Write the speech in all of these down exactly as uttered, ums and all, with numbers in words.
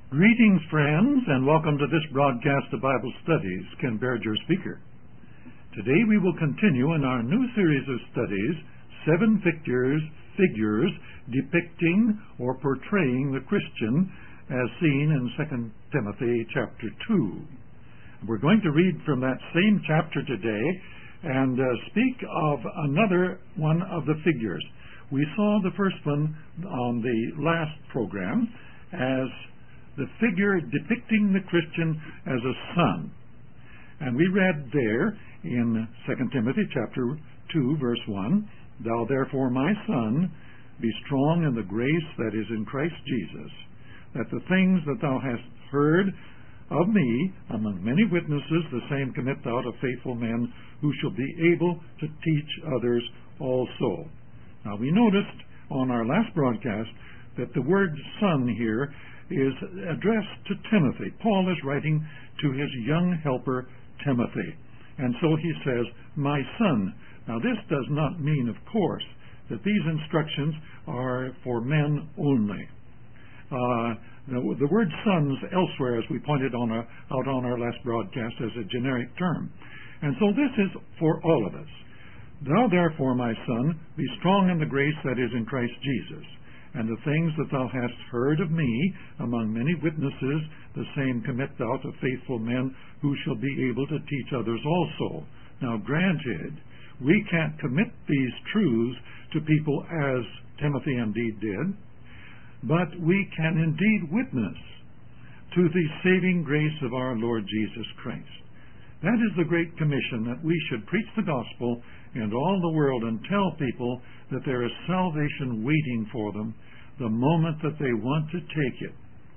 Greetings, friends, and welcome to this broadcast of Bible Studies. Ken Baird, your speaker. Today we will continue in our new series of studies, Seven Figures, figures depicting or portraying the Christian as seen in Second Timothy chapter two. We're going to read from that same chapter today and uh, speak of another one of the figures. We saw the first one on the last program as the figure depicting the Christian as a son. And we read there in Second Timothy chapter two, verse one, "Thou therefore, my son, be strong in the grace that is in Christ Jesus, that the things that thou hast heard of me among many witnesses, the same commit thou to faithful men who shall be able to teach others also." Now we noticed on our last broadcast that the word son here is addressed to Timothy. Paul is writing to his young helper Timothy. And so he says, "My son." Now this does not mean, of course, that these instructions are for men only. Uh, the, the word sons elsewhere, as we pointed on our, out on our last broadcast, as a generic term. And so this is for all of us. "Thou therefore, my son, be strong in the grace that is in Christ Jesus. And the things that thou hast heard of me among many witnesses, the same commit thou to faithful men who shall be able to teach others also." Now granted, we can't commit these truths to people as Timothy indeed did, but we can indeed witness to the saving grace of our Lord Jesus Christ. That is the Great Commission, that we should preach the gospel in all the world and tell people that there is salvation waiting for them the moment that they want to take it.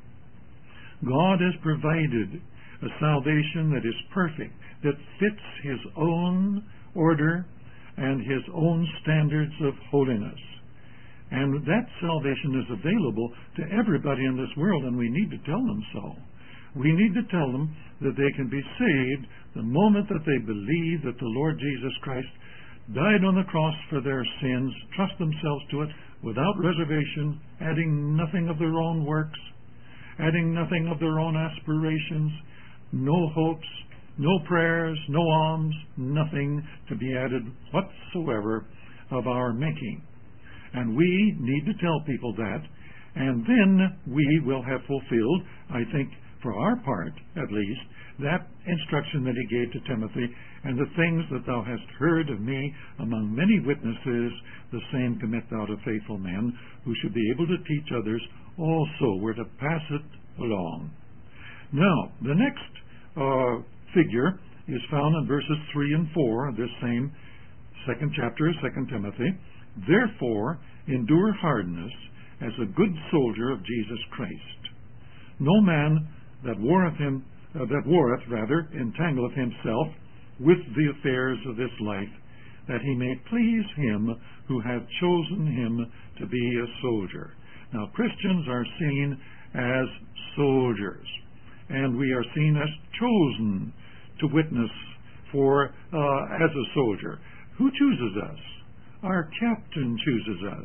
God has provided a salvation that is perfect, that fits His own order and His own standards of holiness. And that salvation is available to everybody in this world, and we need to tell them so. We need to tell them that they can be saved the moment that they believe that the Lord Jesus Christ died on the cross for their sins, trust themselves to it without reservation, adding nothing of their own works, adding nothing of their own aspirations, no hopes, no prayers, no alms, nothing to be added whatsoever of our making. And we need to tell people that, and then we will have fulfilled, I think, for our part at least, that instruction that he gave to Timothy, "And the things that thou hast heard of me among many witnesses, the same commit thou to faithful men who should be able to teach others also." We're to pass it along. Now, the next uh, figure is found in verses three and four of this same second chapter of Second Timothy. "Therefore, endure hardness as a good soldier of Jesus Christ. No man that warreth him Uh, that warreth rather entangleth himself with the affairs of this life, that he may please him who hath chosen him to be a soldier." Now Christians are seen as soldiers, and we are seen as chosen to witness for uh, as a soldier. Who chooses us? Our captain chooses us.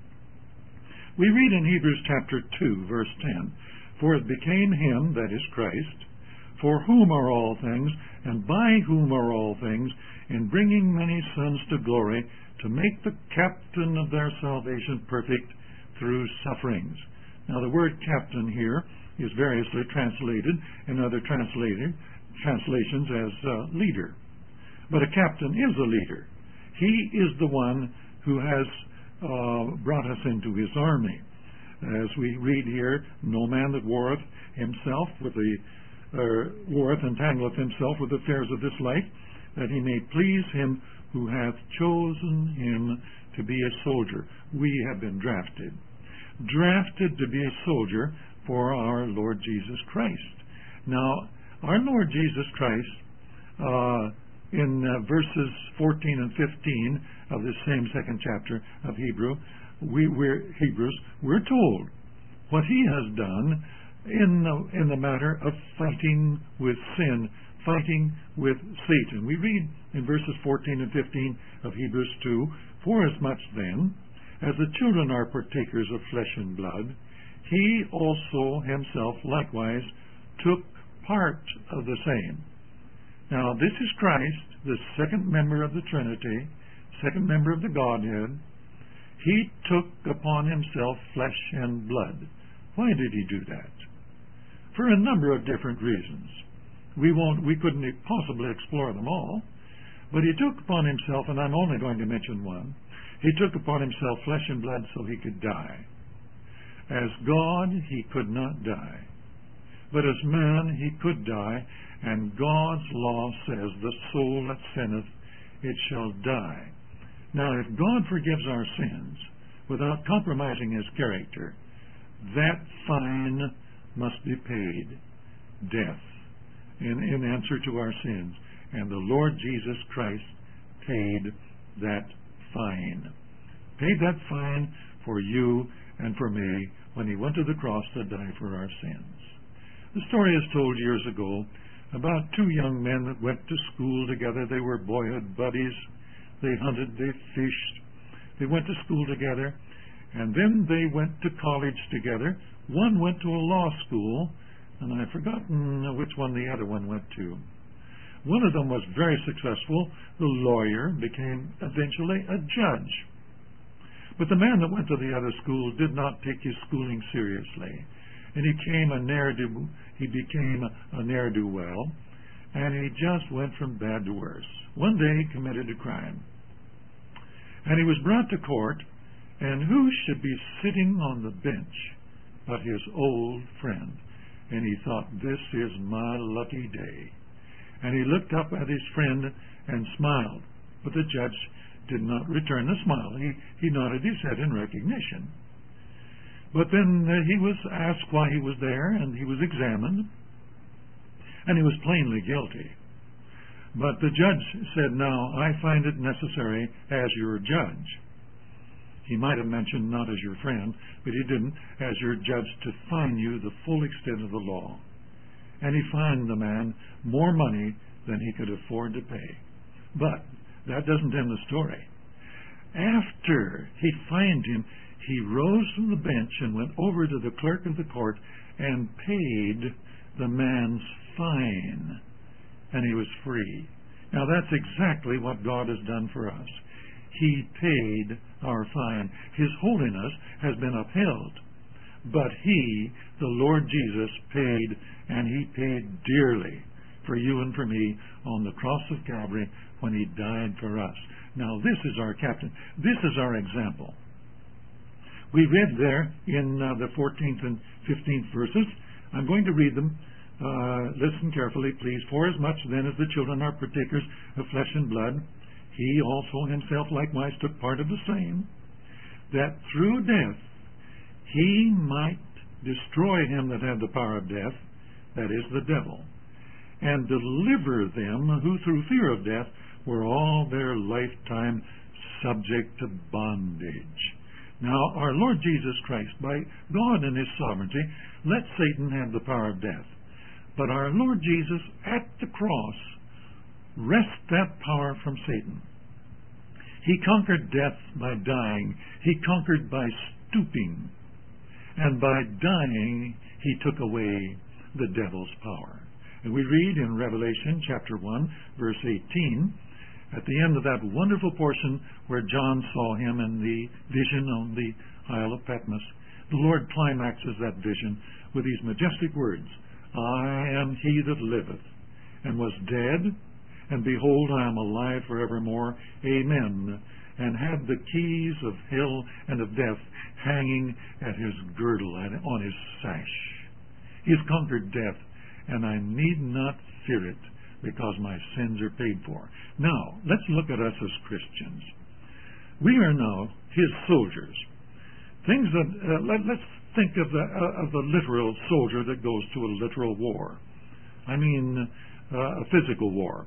We read in Hebrews chapter two, verse ten, "For it became him," that is Christ, "for whom are all things, and by whom are all things, in bringing many sons to glory, to make the captain of their salvation perfect through sufferings." Now the word captain here is variously translated in other translated, translations as uh, leader. But a captain is a leader. He is the one who has uh, brought us into his army. As we read here, "No man that warreth himself with the or warreth entangleth himself with the affairs of this life, that he may please him who hath chosen him to be a soldier." We have been drafted. Drafted to be a soldier for our Lord Jesus Christ. Now, our Lord Jesus Christ, uh, in uh, verses fourteen and fifteen of this same second chapter of Hebrew, we, we're, Hebrews, we're told what he has done in the, in the matter of fighting with sin, fighting with Satan. We read in verses fourteen and fifteen of Hebrews two, "Forasmuch then, as the children are partakers of flesh and blood, he also himself likewise took part of the same. Now, this is Christ, the second member of the Trinity, second member of the Godhead. He took upon himself flesh and blood. Why did he do that? For a number of different reasons. We won't, we couldn't possibly explore them all, but he took upon himself, and I'm only going to mention one, he took upon himself flesh and blood so he could die. As God, he could not die. But as man, he could die, and God's law says, the soul that sinneth, it shall die. Now, if God forgives our sins without compromising his character, that fine must be paid, death, in, in answer to our sins. And the Lord Jesus Christ paid that fine. Paid that fine for you and for me when he went to the cross to die for our sins. The story is told years ago about two young men that went to school together. They were boyhood buddies. They hunted, they fished. They went to school together, and then they went to college together. One went to a law school, and I've forgotten which one the other one went to. One of them was very successful. The lawyer became eventually a judge. But the man that went to the other school did not take his schooling seriously, and he became a ne'er-do, he became a ne'er-do-well, and he just went from bad to worse. One day he committed a crime, and he was brought to court, and who should be sitting on the bench but his old friend? And he thought, this is my lucky day. And he looked up at his friend and smiled, but the judge did not return the smile. He, he nodded his head in recognition. But then uh, he was asked why he was there, and he was examined, and he was plainly guilty. But the judge said, now, I find it necessary as your judge. He might have mentioned not as your friend, but he didn't, as your judge, to fine you the full extent of the law. And he fined the man more money than he could afford to pay. But that doesn't end the story. After he fined him, he rose from the bench and went over to the clerk of the court and paid the man's fine. And he was free. Now that's exactly what God has done for us. He paid our fine. His holiness has been upheld. But he, the Lord Jesus, paid, and he paid dearly for you and for me on the cross of Calvary when he died for us. Now this is our captain. This is our example. We read there in uh, the fourteenth and fifteenth verses. I'm going to read them. Uh, listen carefully, please. For as much then as the children are partakers of flesh and blood, he also himself likewise took part of the same, that through death he might destroy him that had the power of death, that is, the devil, and deliver them who through fear of death were all their lifetime subject to bondage. Now, our Lord Jesus Christ, by God and his sovereignty, let Satan have the power of death. But our Lord Jesus, at the cross, wrest that power from Satan. He conquered death by dying. He conquered by stooping. And by dying, he took away the devil's power. And we read in Revelation chapter one, verse eighteen, at the end of that wonderful portion where John saw him in the vision on the Isle of Patmos, the Lord climaxes that vision with these majestic words, I am he that liveth, and was dead, and behold, I am alive forevermore. Amen. And had the keys of hell and of death hanging at his girdle and on his sash. He has conquered death, and I need not fear it, because my sins are paid for. Now, let's look at us as Christians. We are now his soldiers. Things that uh, let, let's think of the uh, of the literal soldier that goes to a literal war. I mean, uh, a physical war.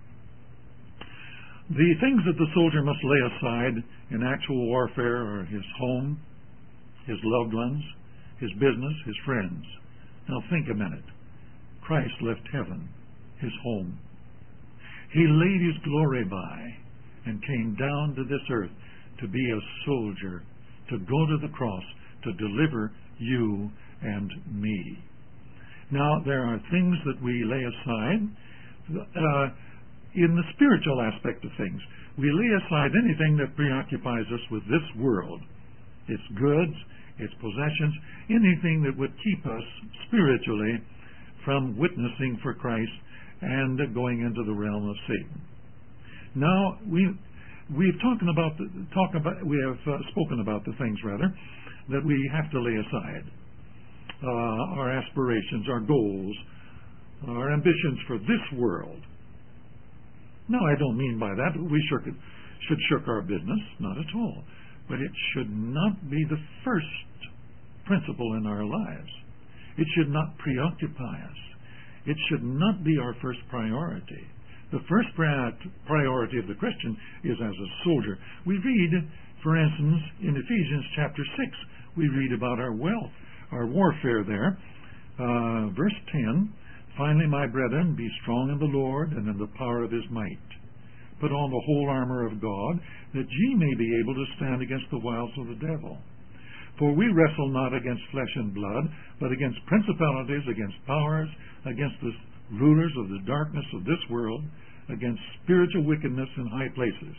The things that the soldier must lay aside in actual warfare are his home, his loved ones, his business, his friends. Now think a minute. Christ left heaven, his home. He laid his glory by and came down to this earth to be a soldier, to go to the cross, to deliver you and me. Now, there are things that we lay aside uh, in the spiritual aspect of things. We lay aside anything that preoccupies us with this world, its goods, its possessions, anything that would keep us spiritually from witnessing for Christ and going into the realm of Satan. Now, we we've talked about the, talk about we have uh, spoken about the things rather that we have to lay aside. Uh, our aspirations, our goals, our ambitions for this world. No, I don't mean by that we should, should shirk our business, not at all. But it should not be the first principle in our lives. It should not preoccupy us. It should not be our first priority. The first priority of the Christian is as a soldier. We read, for instance, in Ephesians chapter six, we read about our wealth, our warfare there. Uh, verse ten, finally, my brethren, be strong in the Lord and in the power of his might. Put on the whole armor of God, that ye may be able to stand against the wiles of the devil. For we wrestle not against flesh and blood, but against principalities, against powers, against the rulers of the darkness of this world, against spiritual wickedness in high places.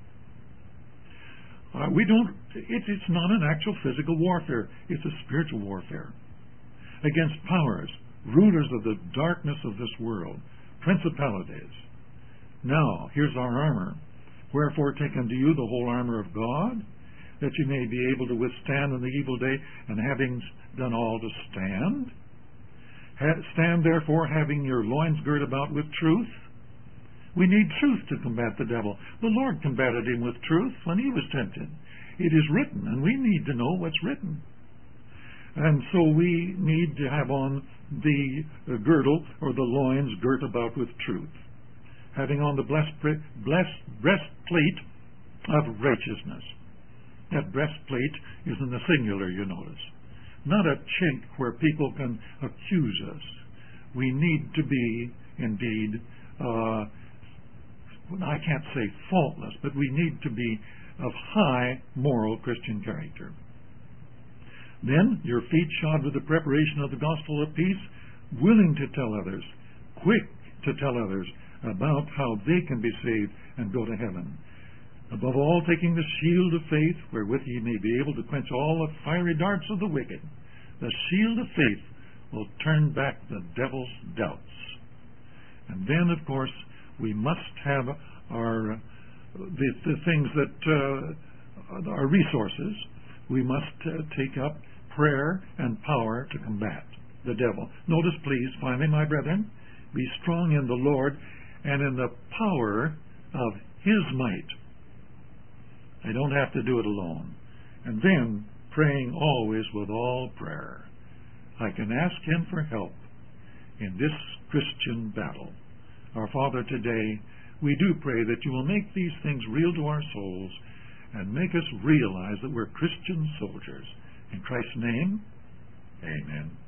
Uh, we don't, it, it's not an actual physical warfare, it's a spiritual warfare. Against powers, rulers of the darkness of this world, principalities. Now, here's our armor. Wherefore take unto you the whole armor of God, that you may be able to withstand in the evil day, and having done all to stand. Ha- stand therefore, having your loins girt about with truth. We need truth to combat the devil. The Lord combated him with truth when he was tempted. It is written, and we need to know what's written. And so we need to have on the girdle, or the loins girt about with truth, having on the blessed, blessed breastplate of righteousness. That breastplate is in the singular, you notice. Not a chink where people can accuse us. We need to be, indeed, uh, I can't say faultless, but we need to be of high moral Christian character. Then, your feet shod with the preparation of the gospel of peace, willing to tell others, quick to tell others about how they can be saved and go to heaven. Above all, taking the shield of faith, wherewith ye may be able to quench all the fiery darts of the wicked. The shield of faith will turn back the devil's doubts. And then, of course, we must have our the, the things that uh, our resources. We must uh, take up prayer and power to combat the devil. Notice, please, finally, my brethren, be strong in the Lord and in the power of his might. I don't have to do it alone. And then, praying always with all prayer. I can ask him for help in this Christian battle. Our Father, today, we do pray that you will make these things real to our souls and make us realize that we're Christian soldiers. In Christ's name, amen.